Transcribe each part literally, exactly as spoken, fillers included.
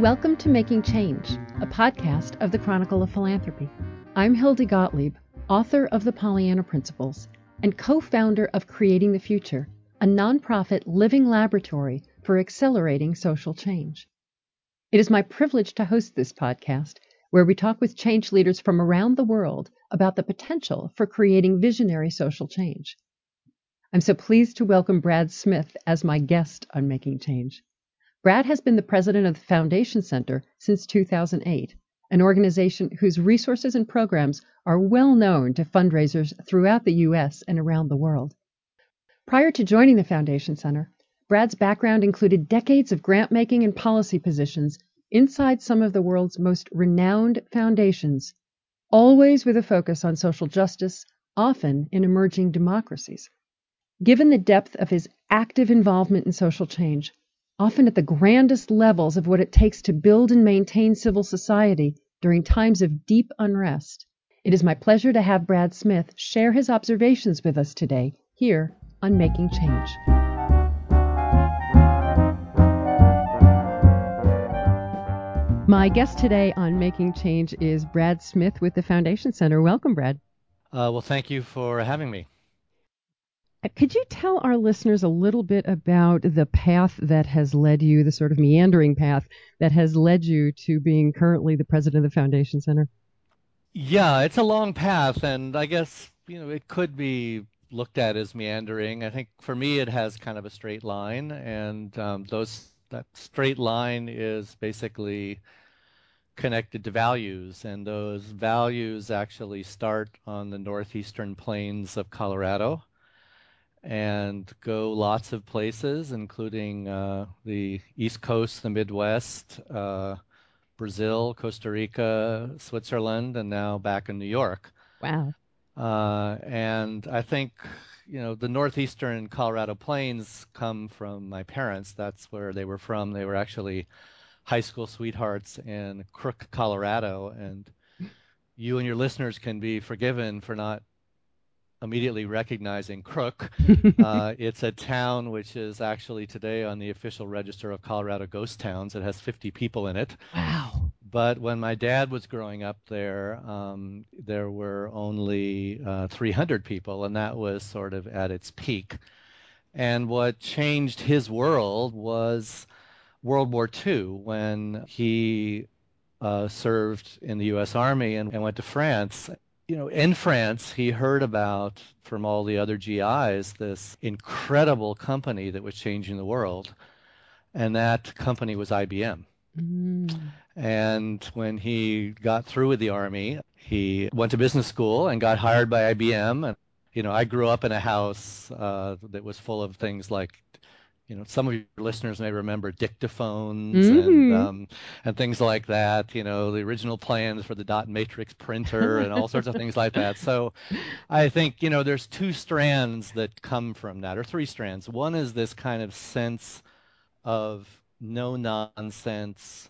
Welcome to Making Change, a podcast of the Chronicle of Philanthropy. I'm Hilda Gottlieb, author of The Pollyanna Principles and co-founder of Creating the Future, a nonprofit living laboratory for accelerating social change. It is my privilege to host this podcast, where we talk with change leaders from around the world about the potential for creating visionary social change. I'm so pleased to welcome Brad Smith as my guest on Making Change. Brad has been the president of the Foundation Center since two thousand eight, an organization whose resources and programs are well known to fundraisers throughout the U S and around the world. Prior to joining the Foundation Center, Brad's background included decades of grant-making and policy positions inside some of the world's most renowned foundations, always with a focus on social justice, often in emerging democracies. Given the depth of his active involvement in social change, often at the grandest levels of what it takes to build and maintain civil society during times of deep unrest, it is my pleasure to have Brad Smith share his observations with us today here on Making Change. My guest today on Making Change is Brad Smith with the Foundation Center. Welcome, Brad. Uh, well, thank you for having me. Could you tell our listeners a little bit about the path that has led you, the sort of meandering path that has led you to being currently the president of the Foundation Center? Yeah, it's a long path, and I guess, you know, it could be looked at as meandering. I think for me it has kind of a straight line, and um, those that straight line is basically connected to values, and those values actually start on the northeastern plains of Colorado and go lots of places, including uh, the East Coast, the Midwest, uh, Brazil, Costa Rica, Switzerland, and now back in New York. Wow. Uh, and I think, you know, the northeastern Colorado Plains come from my parents. That's where they were from. They were actually high school sweethearts in Crook, Colorado. And you and your listeners can be forgiven for not immediately recognizing Crook. Uh, it's a town which is actually today on the official register of Colorado ghost towns. It has fifty people in it. Wow. But when my dad was growing up there, um, there were only uh, three hundred people, and that was sort of at its peak. And what changed his world was World War Two, when he uh, served in the U S Army and, and went to France. You know, in France, he heard about, from all the other G Is, this incredible company that was changing the world, and that company was I B M. Mm. And when he got through with the Army, he went to business school and got hired by I B M. And, you know, I grew up in a house uh, that was full of things like, you know, some of your listeners may remember dictaphones Mm-hmm. and um, and things like that, you know, the original plans for the dot matrix printer and all sorts of things like that. So I think, you know, there's two strands that come from that, or three strands. One is this kind of sense of no nonsense,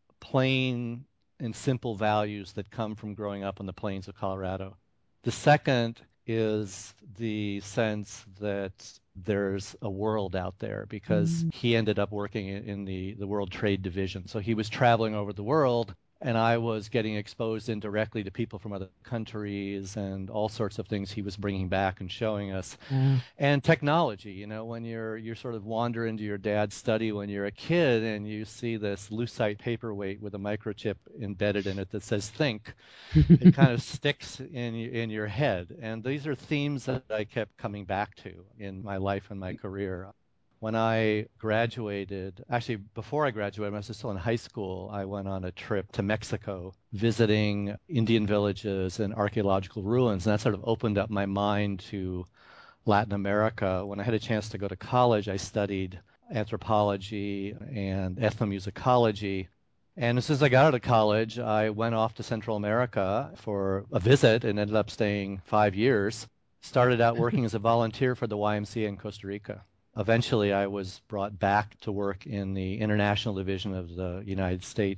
plain and simple values that come from growing up on the plains of Colorado. The second is the sense that there's a world out there, because Mm. he ended up working in the, the World Trade Division. So he was traveling over the world, and I was getting exposed indirectly to people from other countries and all sorts of things he was bringing back and showing us. Wow. And technology, you know, when you're you sort of wander into your dad's study when you're a kid and you see this lucite paperweight with a microchip embedded in it that says think, it kind of sticks in in your head. And these are themes that I kept coming back to in my life and my career. When I graduated, actually before I graduated, when I was still in high school, I went on a trip to Mexico visiting Indian villages and archaeological ruins, and that sort of opened up my mind to Latin America. When I had a chance to go to college, I studied anthropology and ethnomusicology. And as soon as I got out of college, I went off to Central America for a visit and ended up staying five years. Started out working as a volunteer for the Y M C A in Costa Rica. Eventually, I was brought back to work in the international division of the United States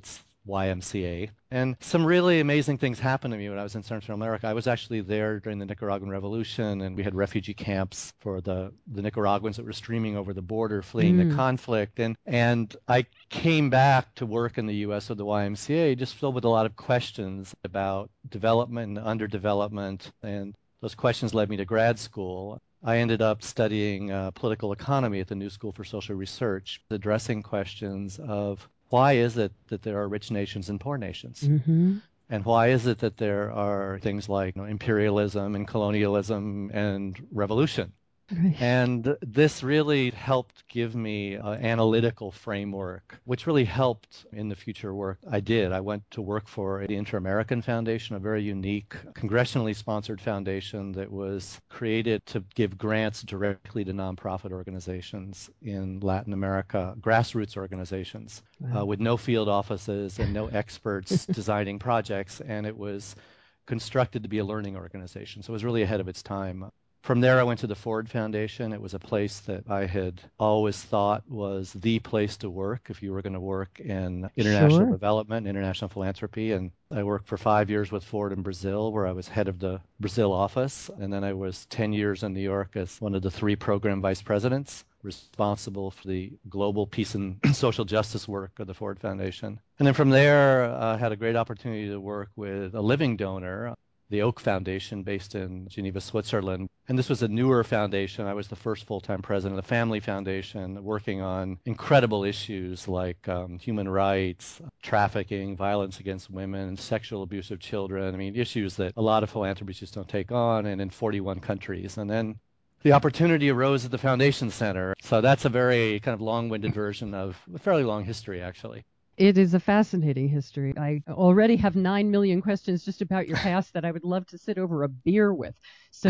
Y M C A. And some really amazing things happened to me when I was in Central America. I was actually there during the Nicaraguan Revolution, and we had refugee camps for the, the Nicaraguans that were streaming over the border fleeing the Mm. conflict. And, and I came back to work in the U S with the Y M C A just filled with a lot of questions about development and underdevelopment. And those questions led me to grad school. I ended up studying uh, political economy at the New School for Social Research, addressing questions of why is it that there are rich nations and poor nations? Mm-hmm. And why is it that there are things like you know, imperialism and colonialism and revolution? Right. And this really helped give me an analytical framework, which really helped in the future work I did. I went to work for the Inter-American Foundation, a very unique congressionally sponsored foundation that was created to give grants directly to nonprofit organizations in Latin America, grassroots organizations, Wow. uh, with no field offices and no experts designing projects. And it was constructed to be a learning organization. So it was really ahead of its time. From there, I went to the Ford Foundation. It was a place that I had always thought was the place to work if you were going to work in international Sure. development, international philanthropy. And I worked for five years with Ford in Brazil, where I was head of the Brazil office. And then I was ten years in New York as one of the three program vice presidents responsible for the global peace and social justice work of the Ford Foundation. And then from there, I uh, had a great opportunity to work with a living donor, the Oak Foundation, based in Geneva, Switzerland. And this was a newer foundation. I was the first full-time president of the Family Foundation, working on incredible issues like um, human rights, trafficking, violence against women, sexual abuse of children. I mean, issues that a lot of philanthropies just don't take on, and in forty-one countries. And then the opportunity arose at the Foundation Center. So that's a very kind of long-winded version of a fairly long history, actually. It is a fascinating history. I already have nine million questions just about your past that I would love to sit over a beer with. So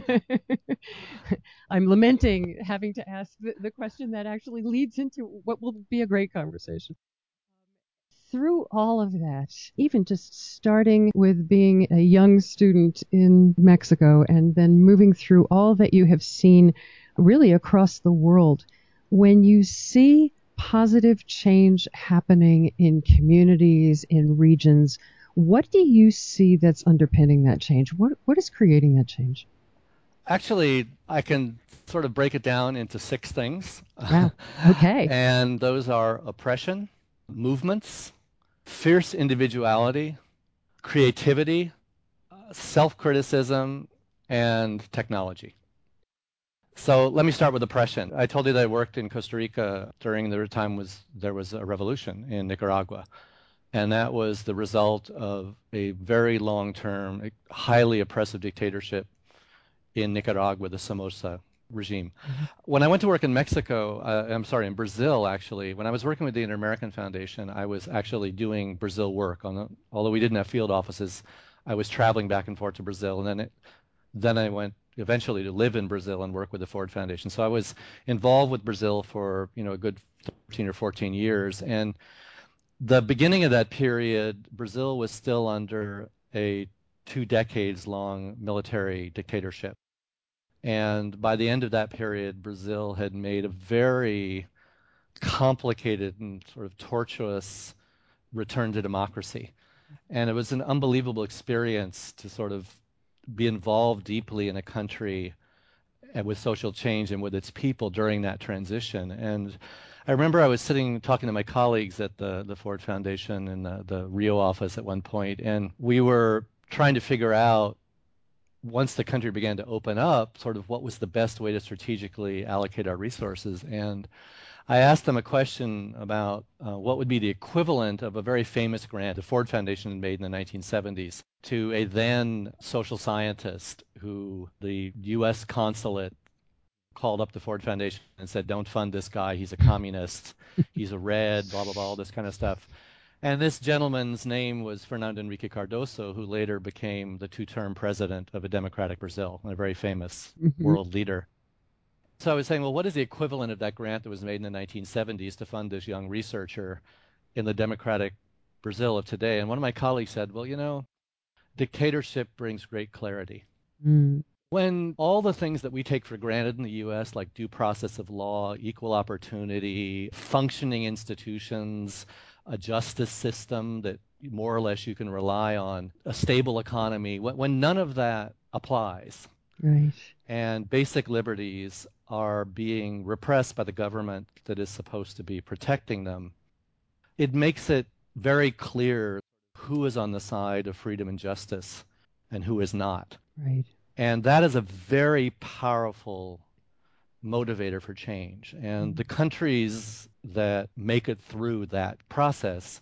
I'm lamenting having to ask the, the question that actually leads into what will be a great conversation. Through all of that, even just starting with being a young student in Mexico and then moving through all that you have seen really across the world, when you see positive change happening in communities, in regions, what do you see that's underpinning that change? What what is creating that change? Actually, I can sort of break it down into six things. Wow. Okay. And those are oppression, movements, fierce individuality, creativity, self-criticism, and technology. So let me start with oppression. I told you that I worked in Costa Rica during the time was there was a revolution in Nicaragua. And that was the result of a very long-term, highly oppressive dictatorship in Nicaragua, the Somoza regime. Mm-hmm. When I went to work in Mexico, uh, I'm sorry, in Brazil, actually, when I was working with the Inter-American Foundation, I was actually doing Brazil work. On the, although we didn't have field offices, I was traveling back and forth to Brazil. And then, it, then I went eventually to live in Brazil and work with the Ford Foundation. So I was involved with Brazil for, you know, a good thirteen or fourteen years. And the beginning of that period, Brazil was still under a two decades long military dictatorship. And by the end of that period, Brazil had made a very complicated and sort of tortuous return to democracy. And it was an unbelievable experience to sort of be involved deeply in a country with social change and with its people during that transition. And I remember I was sitting talking to my colleagues at the, the Ford Foundation and the, the Rio office at one point, and we were trying to figure out, once the country began to open up, sort of what was the best way to strategically allocate our resources. And I asked them a question about uh, what would be the equivalent of a very famous grant the Ford Foundation had made in the nineteen seventies to a then social scientist who the U S consulate called up the Ford Foundation and said, don't fund this guy, he's a communist, he's a red, blah, blah, blah, all this kind of stuff. And this gentleman's name was Fernando Henrique Cardoso, who later became the two-term president of a democratic Brazil, and a very famous Mm-hmm. world leader. So I was saying, well, what is the equivalent of that grant that was made in the nineteen seventies to fund this young researcher in the democratic Brazil of today? And one of my colleagues said, well, you know, dictatorship brings great clarity. Mm. When all the things that we take for granted in the U S, like due process of law, equal opportunity, functioning institutions, a justice system that more or less you can rely on, a stable economy, when, when none of that applies, right, and basic liberties are being repressed by the government that is supposed to be protecting them, it makes it very clear who is on the side of freedom and justice and who is not. right. And that is a very powerful motivator for change. And the countries that make it through that process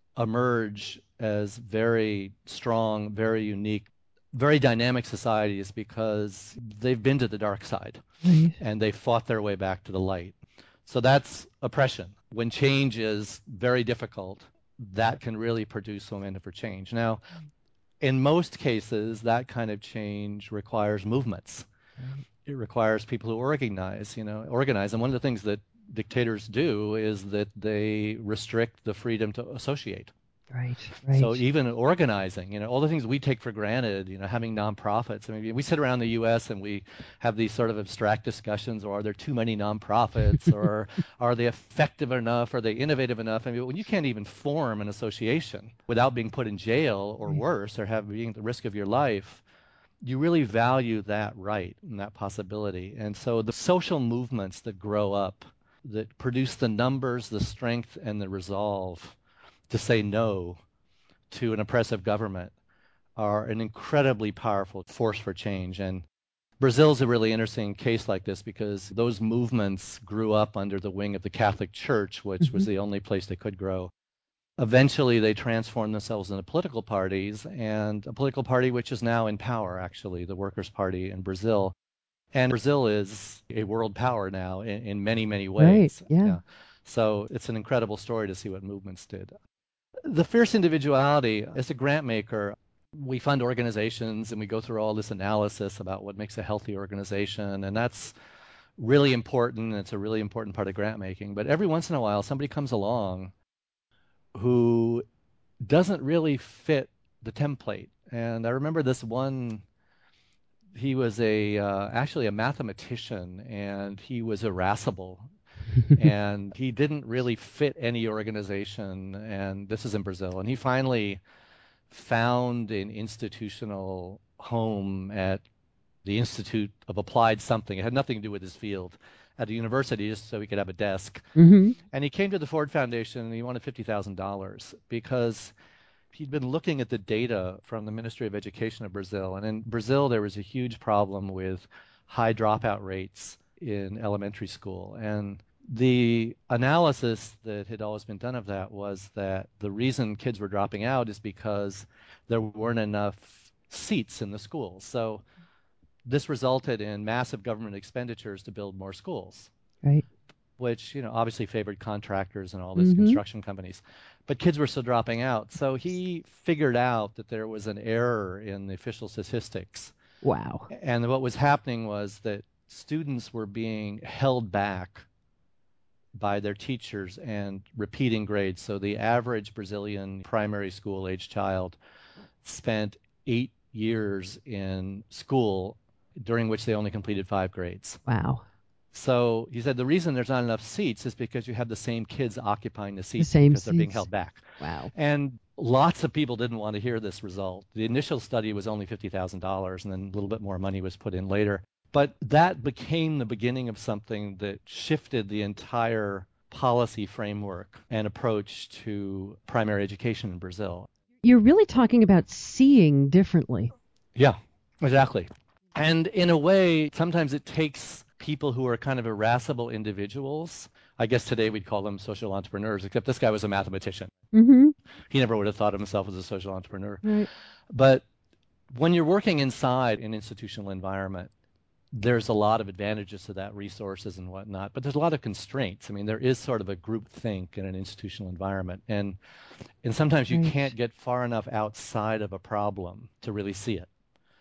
emerge as very strong, very unique, very dynamic societies because they've been to the dark side Right. and they fought their way back to the light. So that's oppression. When change is very difficult, that can really produce momentum for change. Now, in most cases, that kind of change requires movements. Right. It requires people who organize, you know, organize. And one of the things that dictators do is that they restrict the freedom to associate. Right, So right. even organizing, you know, all the things we take for granted, you know, having nonprofits. I mean, we sit around the U S and we have these sort of abstract discussions, or are there too many nonprofits, or are they effective enough, are they innovative enough? I mean, when you can't even form an association without being put in jail or Right. worse, or have being at the risk of your life, you really value that right and that possibility. And so the social movements that grow up, that produce the numbers, the strength, and the resolve to say no to an oppressive government are an incredibly powerful force for change. And Brazil's a really interesting case like this because those movements grew up under the wing of the Catholic Church, which Mm-hmm. was the only place they could grow. Eventually, they transformed themselves into political parties, and a political party which is now in power, actually, the Workers' Party in Brazil. And Brazil is a world power now in, in many, many Right. ways. Yeah. Yeah. So it's an incredible story to see what movements did. The fierce individuality, as a grant maker, we fund organizations and we go through all this analysis about what makes a healthy organization, and that's really important. It's a really important part of grant making. But every once in a while, somebody comes along who doesn't really fit the template. And I remember this one, he was a uh, actually a mathematician, and he was irascible, and he didn't really fit any organization. And this is in Brazil. And he finally found an institutional home at the Institute of Applied something. It had nothing to do with his field at a university, just so he could have a desk. Mm-hmm. And he came to the Ford Foundation and he wanted fifty thousand dollars because he'd been looking at the data from the Ministry of Education of Brazil. And in Brazil, there was a huge problem with high dropout rates in elementary school. And the analysis that had always been done of that was that the reason kids were dropping out is because there weren't enough seats in the schools. So this resulted in massive government expenditures to build more schools, Right. which, you know, obviously favored contractors and all these Mm-hmm. construction companies. But kids were still dropping out. So he figured out that there was an error in the official statistics. Wow. And what was happening was that students were being held back by their teachers and repeating grades. So the average Brazilian primary school age child spent eight years in school during which they only completed five grades. Wow. So he said the reason there's not enough seats is because you have the same kids occupying the The seats same because they're being seats. held back. Wow. And lots of people didn't want to hear this result. The initial study was only fifty thousand dollars, and then a little bit more money was put in later. But that became the beginning of something that shifted the entire policy framework and approach to primary education in Brazil. You're really talking about seeing differently. Yeah, exactly. And in a way, sometimes it takes people who are kind of irascible individuals. I guess today we'd call them social entrepreneurs, except this guy was a mathematician. Mm-hmm. He never would have thought of himself as a social entrepreneur. Right. But when you're working inside an institutional environment, there's a lot of advantages to that, resources and whatnot, but there's a lot of constraints. I mean, there is sort of a group think in an institutional environment. And and sometimes you Right. can't get far enough outside of a problem to really see it.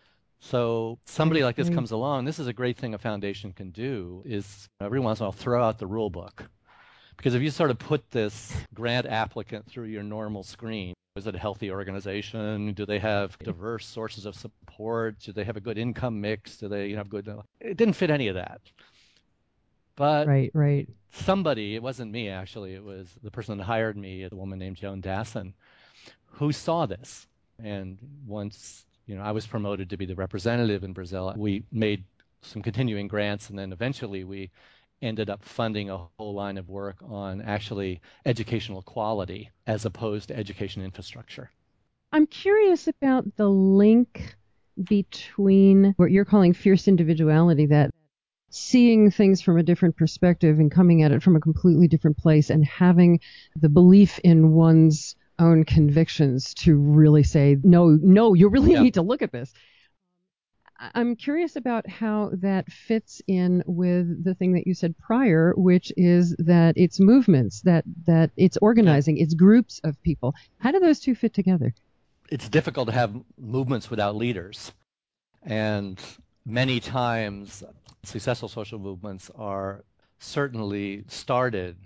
So somebody Right. like this Right. comes along. This is a great thing a foundation can do is every once in a while throw out the rule book. Because if you sort of put this grant applicant through your normal screen, is it a healthy organization? Do they have diverse sources of support? Do they have a good income mix? Do they, you know, have good? It didn't fit any of that. But Right, right. somebody, it wasn't me actually, it was the person that hired me, a woman named Joan Dassin, who saw this. And once, you know, I was promoted to be the representative in Brazil, we made some continuing grants, and then eventually we ended up funding a whole line of work on actually educational quality as opposed to education infrastructure. I'm curious about the link between what you're calling fierce individuality, that seeing things from a different perspective and coming at it from a completely different place, and having the belief in one's own convictions to really say, no, no, you really Yeah. need to look at this. I- I'm curious about how that fits in with the thing that you said prior, which is that it's movements, that, that it's organizing, Yeah. it's groups of people. How do those two fit together? It's difficult to have movements without leaders. And many times, successful social movements are certainly started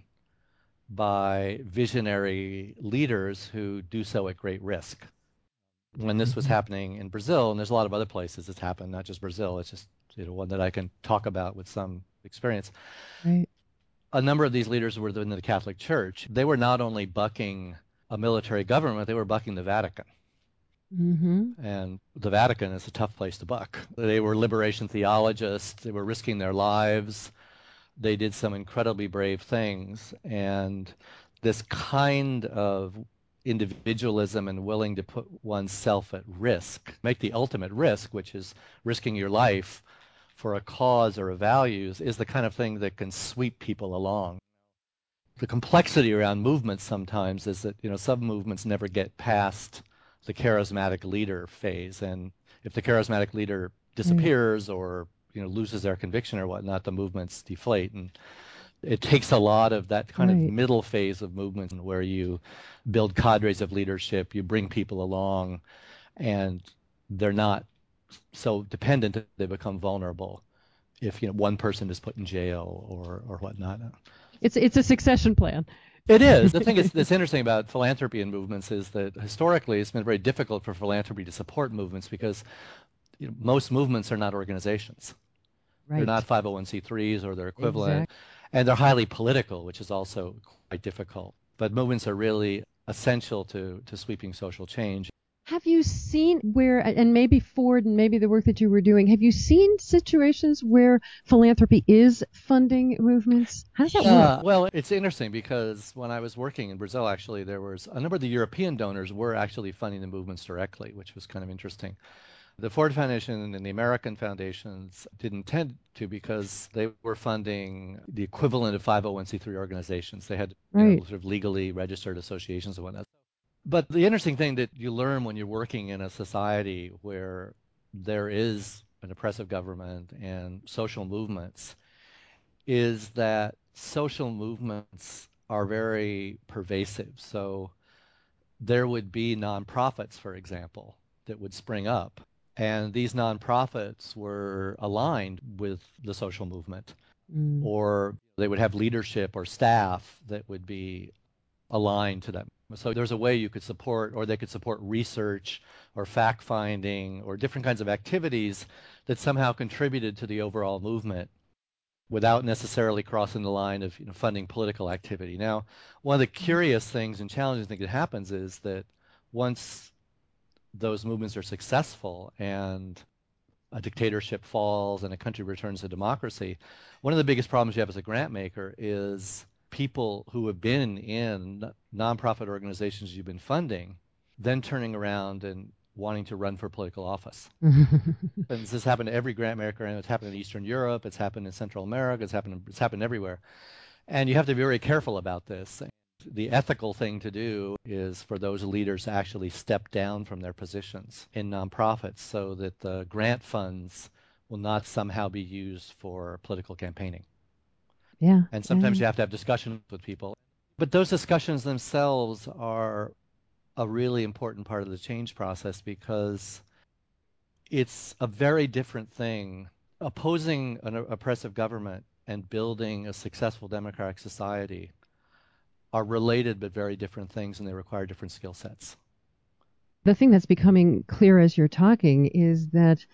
by visionary leaders who do so at great risk. When this was Mhm. happening in Brazil, and there's a lot of other places it's happened, not just Brazil, it's just, you know, one that I can talk about with some experience. Right. A number of these leaders were in the Catholic Church. They were not only bucking a military government, they were bucking the Vatican. Mm-hmm. And the Vatican is a tough place to buck. They were liberation theologists. They were risking their lives. They did some incredibly brave things. And this kind of individualism and willing to put oneself at risk, make the ultimate risk, which is risking your life for a cause or a values, is the kind of thing that can sweep people along. The complexity around movements sometimes is that, you know, some movements never get past the charismatic leader phase, and if the charismatic leader Right. disappears or, you know, loses their conviction or whatnot, the movements deflate. And it takes a lot of that kind of Right. middle phase of movement where you build cadres of leadership, you bring people along, and they're not so dependent that they become vulnerable if, you know, one person is put in jail or or whatnot. It's it's a succession plan. It is. The thing is, that's interesting about philanthropy and movements is that historically it's been very difficult for philanthropy to support movements because, you know, most movements are not organizations. They're not Right. five oh one c threes or their equivalent, Exactly. and they're highly political, which is also quite difficult. But movements are really essential to, to sweeping social change. Have you seen where, and maybe Ford and maybe the work that you were doing, have you seen situations where philanthropy is funding movements? How does that work? Yeah, well, it's interesting because when I was working in Brazil, actually, there was a number of the European donors were actually funding the movements directly, which was kind of interesting. The Ford Foundation and the American foundations didn't tend to because they were funding the equivalent of five oh one c three organizations. They had, you know, Right. sort of legally registered associations and whatnot. But the interesting thing that you learn when you're working in a society where there is an oppressive government and social movements is that social movements are very pervasive. So there would be nonprofits, for example, that would spring up. And these nonprofits were aligned with the social movement, Mm. or they would have leadership or staff that would be aligned to them. So there's a way you could support, or they could support research or fact finding or different kinds of activities that somehow contributed to the overall movement without necessarily crossing the line of, you know, funding political activity. Now, one of the curious things and challenging things that happens is that once those movements are successful and a dictatorship falls and a country returns to democracy, one of the biggest problems you have as a grant maker is people who have been in nonprofit organizations you've been funding, then turning around and wanting to run for political office. And this has happened to every grant maker, and it's happened in Eastern Europe, it's happened in Central America, it's happened, it's happened everywhere. And you have to be very careful about this. The ethical thing to do is for those leaders to actually step down from their positions in nonprofits so that the grant funds will not somehow be used for political campaigning. Yeah. And Yeah. sometimes you have to have discussions with people. But those discussions themselves are a really important part of the change process because it's a very different thing. Opposing an oppressive government and building a successful democratic society are related but very different things, and they require different skill sets. The thing that's becoming clear as you're talking is that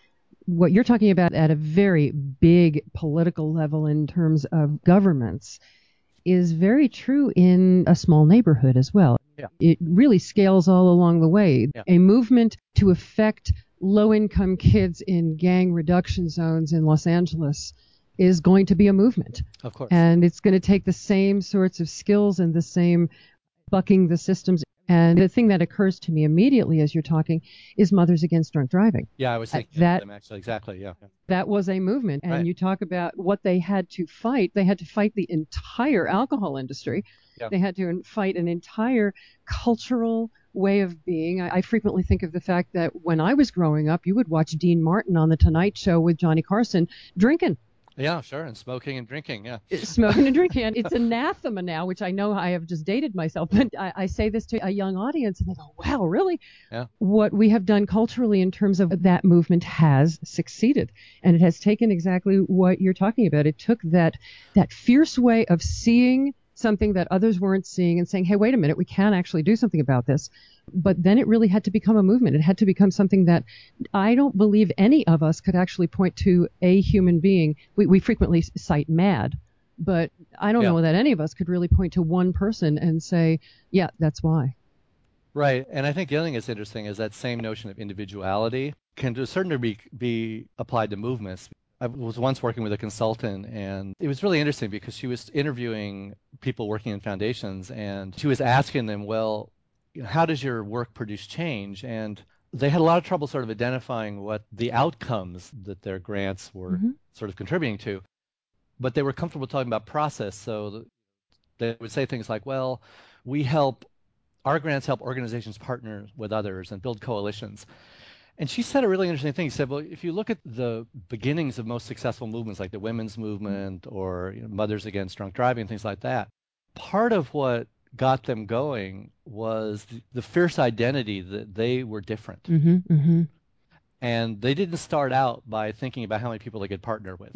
what you're talking about at a very big political level in terms of governments is very true in a small neighborhood as well. Yeah. It really scales all along the way. Yeah. A movement to affect low-income kids in gang reduction zones in Los Angeles is going to be a movement. Of course. And it's going to take the same sorts of skills and the same bucking the systems. And the thing that occurs to me immediately as you're talking is Mothers Against Drunk Driving. Yeah, I was thinking that, of them actually. Exactly, yeah. That was a movement. And Right. you talk about what they had to fight. They had to fight the entire alcohol industry. Yeah. They had to fight an entire cultural way of being. I, I frequently think of the fact that when I was growing up, you would watch Dean Martin on The Tonight Show with Johnny Carson drinking. Yeah, sure, and smoking and drinking, yeah. Smoking and drinking. And it's anathema now, which I know I have just dated myself, but I, I say this to a young audience, and they go, wow, really? Yeah. What we have done culturally in terms of that movement has succeeded. And it has taken exactly what you're talking about. It took that that fierce way of seeing something that others weren't seeing and saying, hey, wait a minute, we can actually do something about this. But then it really had to become a movement. It had to become something that I don't believe any of us could actually point to a human being. We, we frequently cite MAD, but I don't Yeah. know that any of us could really point to one person and say, yeah, that's why. Right. And I think the other thing that's interesting is that same notion of individuality can to a certain degree be applied to movements. I was once working with a consultant, and it was really interesting because she was interviewing people working in foundations, and she was asking them, well, you know, how does your work produce change? And they had a lot of trouble sort of identifying what the outcomes that their grants were Mm-hmm. sort of contributing to, but they were comfortable talking about process. So they would say things like, well, we help, our grants help organizations partner with others and build coalitions. And she said a really interesting thing. She said, well, if you look at the beginnings of most successful movements like the women's movement or you know, Mothers Against Drunk Driving, things like that, part of what got them going was the, the fierce identity that they were different. Mm-hmm. Mm-hmm. And they didn't start out by thinking about how many people they could partner with.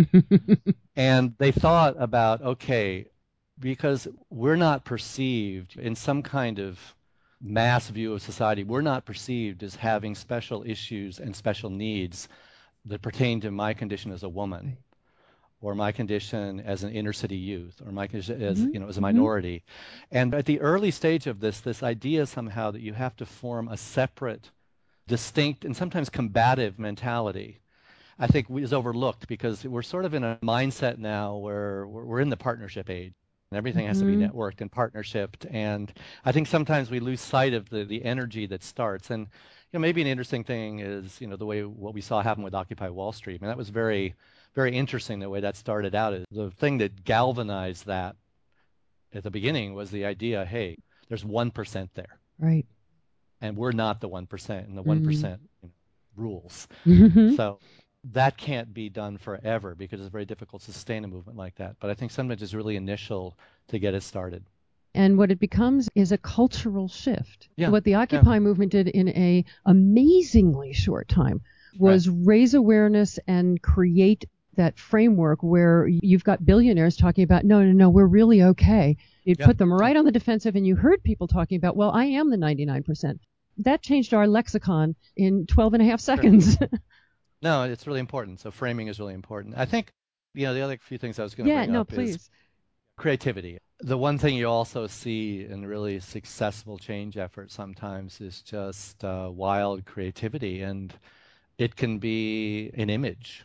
And they thought about, okay, because we're not perceived in some kind of mass view of society, we're not perceived as having special issues and special needs that pertain to my condition as a woman, or my condition as an inner city youth, or my condition as Mm-hmm. you know as a Mm-hmm. minority. And at the early stage of this, this idea somehow that you have to form a separate, distinct, and sometimes combative mentality, I think is overlooked because we're sort of in a mindset now where we're, we're in the partnership age. And everything has to be Mm-hmm. networked and partnershiped. And I think sometimes we lose sight of the, the energy that starts. And you know, maybe an interesting thing is, you know, the way what we saw happen with Occupy Wall Street. I mean, that was very, very interesting the way that started out. Is the thing that galvanized that at the beginning was the idea, hey, there's one percent there. Right. And we're not the one percent, and the Mm-hmm. one percent you know, rules. Mm-hmm. So that can't be done forever because it's very difficult to sustain a movement like that. But I think sometimes it's really initial to get it started. And what it becomes is a cultural shift. Yeah, What the Occupy yeah. movement did in a amazingly short time was right. raise awareness and create that framework where you've got billionaires talking about, no, no, no, we're really okay. It yeah. put them right on the defensive, and you heard people talking about, well, I am the ninety-nine percent. That changed our lexicon in twelve and a half seconds. Sure. No, it's really important. So framing is really important. I think, you know, the other few things I was going to yeah, bring no, up please. is creativity. The one thing you also see in really successful change efforts sometimes is just uh, wild creativity. And it can be an image.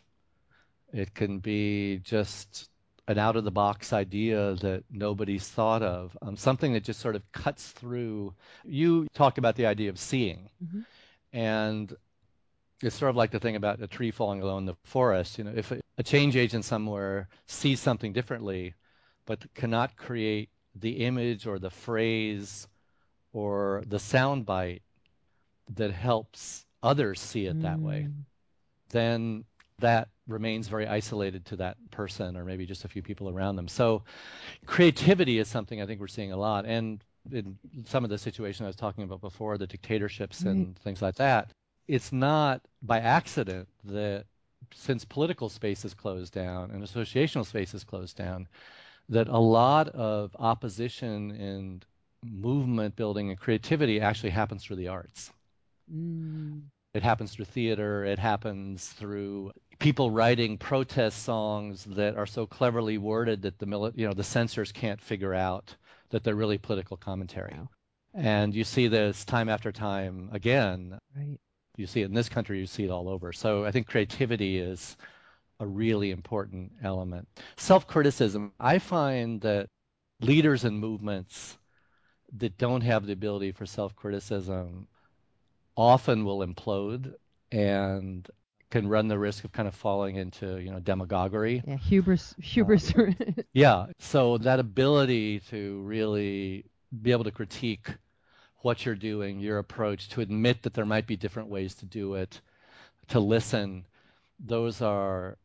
It can be just an out-of-the-box idea that nobody's thought of, um, something that just sort of cuts through. You talked about the idea of seeing. Mm-hmm. And it's sort of like the thing about a tree falling alone in the forest. You know, if a, a change agent somewhere sees something differently, but cannot create the image or the phrase or the sound bite that helps others see it that way, Mm. then that remains very isolated to that person or maybe just a few people around them. So creativity is something I think we're seeing a lot. And in some of the situations I was talking about before, the dictatorships right. and things like that, it's not by accident that since political space is closed down and associational space is closed down, that a lot of opposition and movement building and creativity actually happens through the arts. Mm. It happens through theater. It happens through people writing protest songs that are so cleverly worded that the mili- you know the censors can't figure out that they're really political commentary. Wow. And you see this time after time again. Right. You see it in this country. You see it all over. So I think creativity is a really important element. Self-criticism. I find that leaders and movements that don't have the ability for self-criticism often will implode and can run the risk of kind of falling into, you know, demagoguery. Yeah, hubris, Uh, hubris. yeah, so that ability to really be able to critique what you're doing, your approach, to admit that there might be different ways to do it, to listen, those are,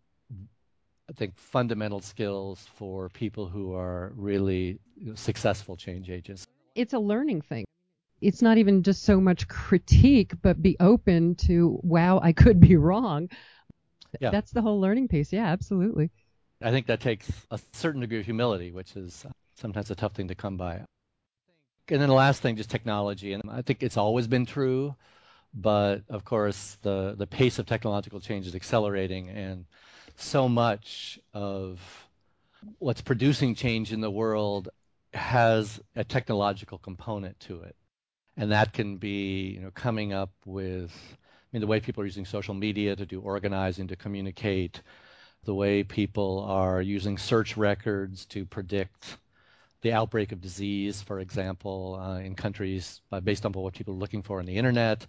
I think, fundamental skills for people who are really, you know, successful change agents. It's a learning thing. It's not even just so much critique, but be open to, wow, I could be wrong. Yeah, That's the whole learning piece. Yeah, absolutely. I think that takes a certain degree of humility, which is sometimes a tough thing to come by. And then the last thing, just technology. And I think it's always been true, but of course, the, the pace of technological change is accelerating, and so much of what's producing change in the world has a technological component to it. And that can be, you know, coming up with, I mean, the way people are using social media to do organizing, to communicate, the way people are using search records to predict the outbreak of disease, for example, uh, in countries uh, based on what people are looking for on the internet.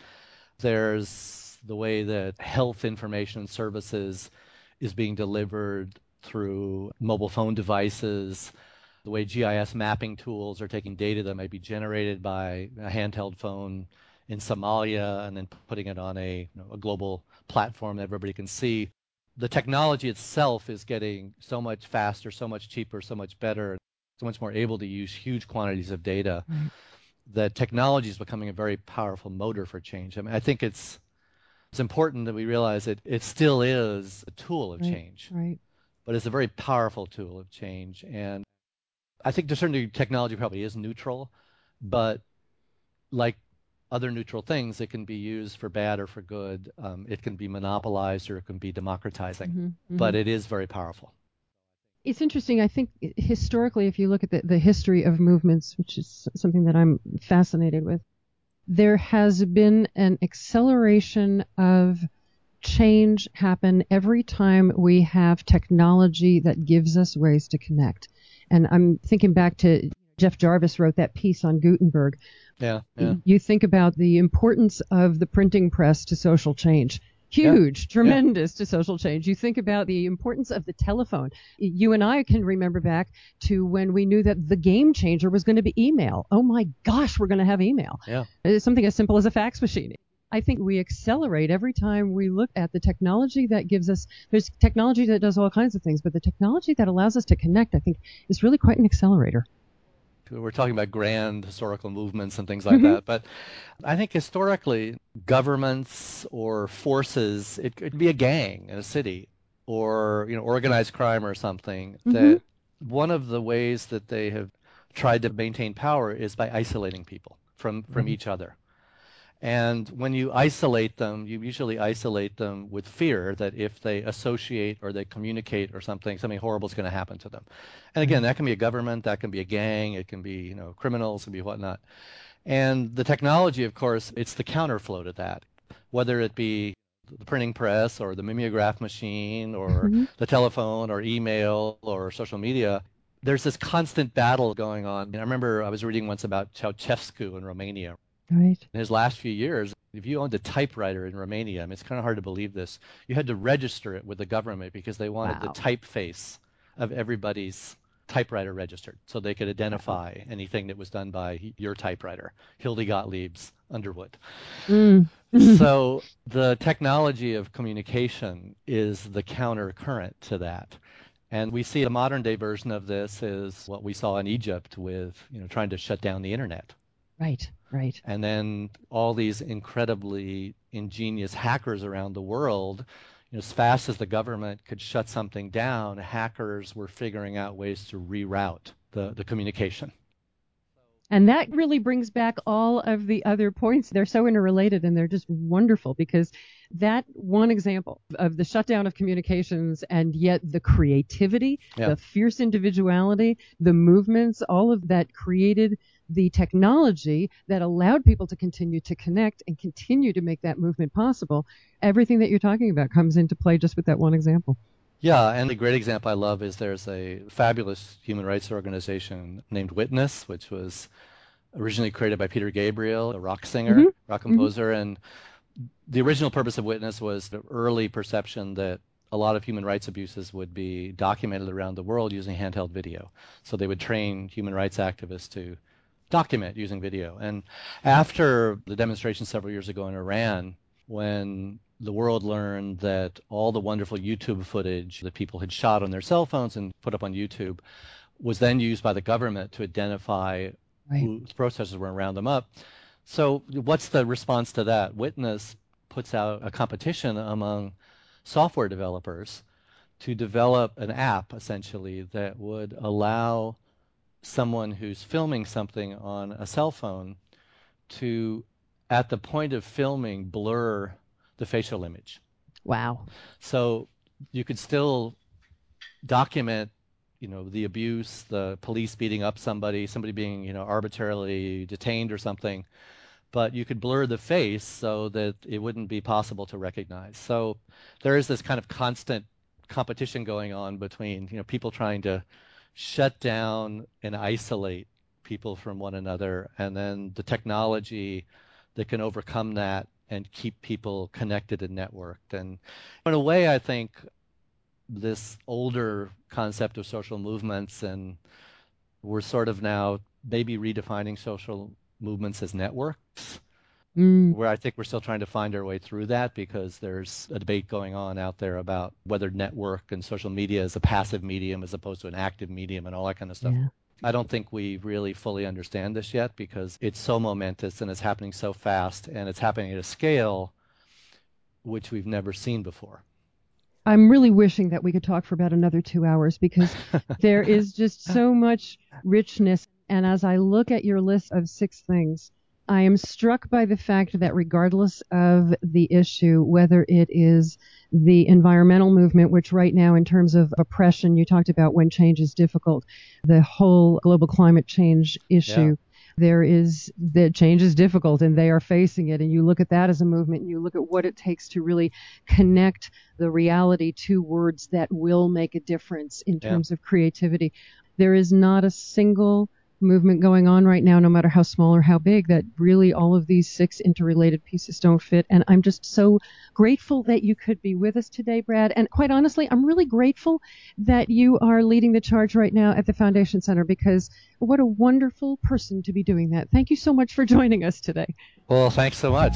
There's the way that health information and services is being delivered through mobile phone devices, the way G I S mapping tools are taking data that might be generated by a handheld phone in Somalia and then putting it on a, you know, a global platform that everybody can see. The technology itself is getting so much faster, so much cheaper, so much better, so much more able to use huge quantities of data, Right. that technology is becoming a very powerful motor for change. I mean, I think it's it's important that we realize that it still is a tool of Right. change, Right. but it's a very powerful tool of change. And I think to a certain degree, technology probably is neutral, but like other neutral things, it can be used for bad or for good. Um, it can be monopolized or it can be democratizing, hmm hmm but it is very powerful. It's interesting. I think historically, if you look at the, the history of movements, which is something that I'm fascinated with, there has been an acceleration of change happen every time we have technology that gives us ways to connect. And I'm thinking back to Jeff Jarvis wrote that piece on Gutenberg. Yeah, yeah, You think about the importance of the printing press to social change. yeah, Huge, yeah, tremendous to social change. You think about the importance of the telephone. You and I can remember back to when we knew that the game changer was going to be email. Oh my gosh, we're going to have email. yeah. It's something as simple as a fax machine. I think we accelerate every time we look at the technology that gives us, there's technology that does all kinds of things, but the technology that allows us to connect, I think, is really quite an accelerator. We're talking about grand historical movements and things like hmm that, but I think historically, governments or forces, it could be a gang in a city or, you know, organized crime or something, hmm that one of the ways that they have tried to maintain power is by isolating people from, from Right. each other. And when you isolate them, you usually isolate them with fear that if they associate or they communicate or something, something horrible is going to happen to them. And again, Right. that can be a government, that can be a gang, it can be, you know, criminals, it can be whatnot. And the technology, of course, it's the counterflow to that, whether it be the printing press or the mimeograph machine or hmm the telephone or email or social media. There's this constant battle going on. I remember I was reading once about Ceausescu in Romania. Right. In his last few years, if you owned a typewriter in Romania, I mean, it's kind of hard to believe this, you had to register it with the government because they wanted the Wow. typeface of everybody's typewriter registered so they could Wow. identify anything that was done by your typewriter, Hildy Gottlieb's Underwood. Mm. So the technology of communication is the counter current to that. And we see the modern day version of this is what we saw in Egypt with, you know, trying to shut down the internet. Right. Right. And then all these incredibly ingenious hackers around the world, you know, as fast as the government could shut something down, hackers were figuring out ways to reroute the, the communication. And that really brings back all of the other points. They're so interrelated and they're just wonderful because that one example of the shutdown of communications and yet the creativity, Yeah. the fierce individuality, the movements, all of that created the technology that allowed people to continue to connect and continue to make that movement possible. Everything that you're talking about comes into play just with that one example. Yeah, and a great example I love is there's a fabulous human rights organization named Witness, which was originally created by Peter Gabriel, a rock singer, Mm-hmm. rock Mm-hmm. composer, and the original purpose of Witness was the early perception that a lot of human rights abuses would be documented around the world using handheld video. So they would train human rights activists to document using video. And after the demonstration several years ago in Iran, when the world learned that all the wonderful YouTube footage that people had shot on their cell phones and put up on YouTube was then used by the government to identify Right. who the protesters were and round them up. So what's the response to that? Witness puts out a competition among software developers to develop an app essentially that would allow someone who's filming something on a cell phone to, at the point of filming, blur the facial image. Wow. So you could still document, you know, the abuse, the police beating up somebody, somebody being, you know, arbitrarily detained or something, but you could blur the face so that it wouldn't be possible to recognize. So there is this kind of constant competition going on between, you know, people trying to shut down and isolate people from one another, and then the technology that can overcome that and keep people connected and networked. And in a way, I think this older concept of social movements, and we're sort of now maybe redefining social movements as networks, Mm. where I think we're still trying to find our way through that because there's a debate going on out there about whether network and social media is a passive medium as opposed to an active medium and all that kind of stuff. Yeah. I don't think we really fully understand this yet because it's so momentous and it's happening so fast and it's happening at a scale which we've never seen before. I'm really wishing that we could talk for about another two hours because there is just so much richness. And as I look at your list of six things, I am struck by the fact that regardless of the issue, whether it is the environmental movement, which right now in terms of oppression, you talked about when change is difficult, the whole global climate change issue. Yeah. There is the change is difficult and they are facing it. And you look at that as a movement and you look at what it takes to really connect the reality to words that will make a difference in Yeah. terms of creativity. There is not a single movement going on right now, no matter how small or how big, that really all of these six interrelated pieces don't fit. And I'm just so grateful that you could be with us today, Brad. And quite honestly, I'm really grateful that you are leading the charge right now at the Foundation Center because what a wonderful person to be doing that. Thank you so much for joining us today. Well, thanks so much.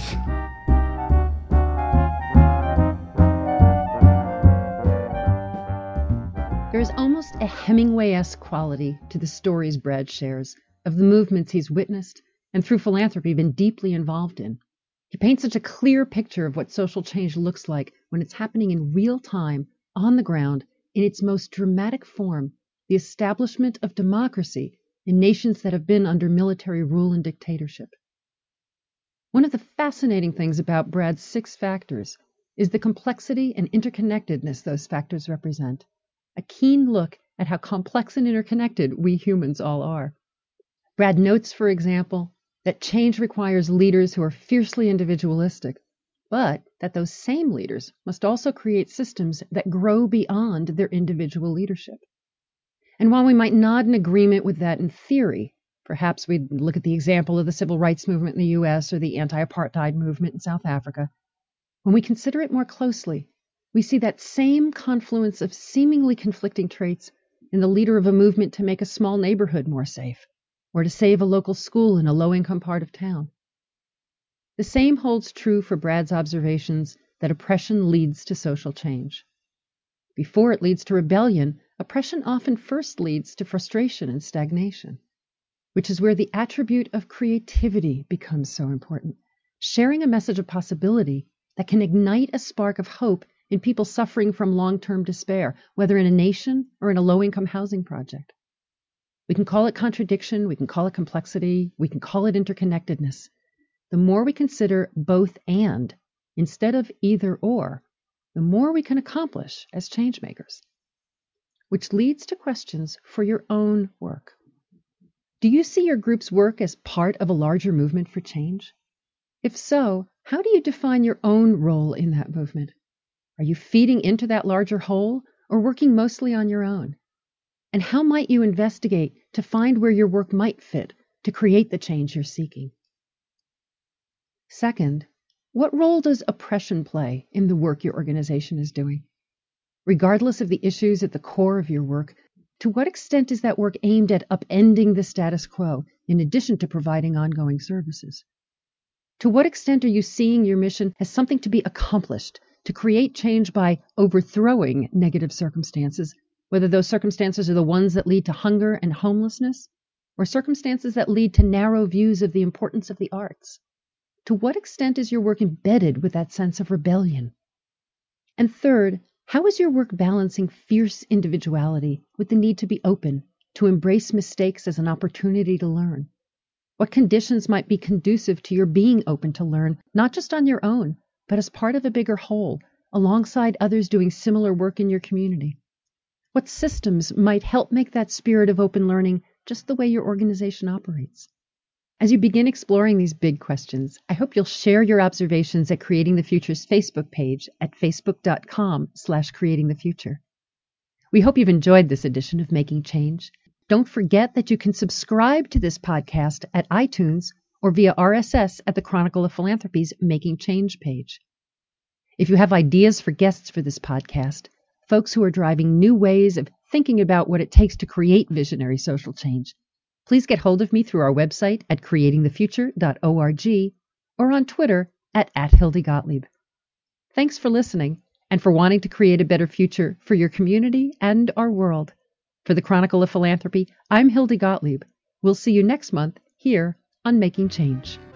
There is almost a Hemingway-esque quality to the stories Brad shares of the movements he's witnessed and through philanthropy been deeply involved in. He paints such a clear picture of what social change looks like when it's happening in real time, on the ground, in its most dramatic form, the establishment of democracy in nations that have been under military rule and dictatorship. One of the fascinating things about Brad's six factors is the complexity and interconnectedness those factors represent. A keen look at how complex and interconnected we humans all are. Brad notes, for example, that change requires leaders who are fiercely individualistic, but that those same leaders must also create systems that grow beyond their individual leadership. And while we might nod in agreement with that in theory, perhaps we'd look at the example of the civil rights movement in the U S or the anti-apartheid movement in South Africa. When we consider it more closely, we see that same confluence of seemingly conflicting traits in the leader of a movement to make a small neighborhood more safe, or to save a local school in a low-income part of town. The same holds true for Brad's observations that oppression leads to social change. Before it leads to rebellion, oppression often first leads to frustration and stagnation, which is where the attribute of creativity becomes so important, sharing a message of possibility that can ignite a spark of hope in people suffering from long-term despair, whether in a nation or in a low-income housing project. We can call it contradiction, we can call it complexity, we can call it interconnectedness. The more we consider both and instead of either or, the more we can accomplish as change makers. Which leads to questions for your own work. Do you see your group's work as part of a larger movement for change? If so, how do you define your own role in that movement? Are you feeding into that larger whole or working mostly on your own? And how might you investigate to find where your work might fit to create the change you're seeking? Second, what role does oppression play in the work your organization is doing? Regardless of the issues at the core of your work, to what extent is that work aimed at upending the status quo in addition to providing ongoing services? To what extent are you seeing your mission as something to be accomplished, to create change by overthrowing negative circumstances, whether those circumstances are the ones that lead to hunger and homelessness, or circumstances that lead to narrow views of the importance of the arts? To what extent is your work embedded with that sense of rebellion? And third, how is your work balancing fierce individuality with the need to be open, to embrace mistakes as an opportunity to learn? What conditions might be conducive to your being open to learn, not just on your own, but as part of a bigger whole, alongside others doing similar work in your community? What systems might help make that spirit of open learning just the way your organization operates? As you begin exploring these big questions, I hope you'll share your observations at Creating the Future's Facebook page at facebook.com slash creating the future. We hope you've enjoyed this edition of Making Change. Don't forget that you can subscribe to this podcast at iTunes or via R S S at the Chronicle of Philanthropy's Making Change page. If you have ideas for guests for this podcast, folks who are driving new ways of thinking about what it takes to create visionary social change, please get hold of me through our website at creating the future dot org or on Twitter at, at Hildy Gottlieb. Thanks for listening and for wanting to create a better future for your community and our world. For the Chronicle of Philanthropy, I'm Hildy Gottlieb. We'll see you next month here on Making Change.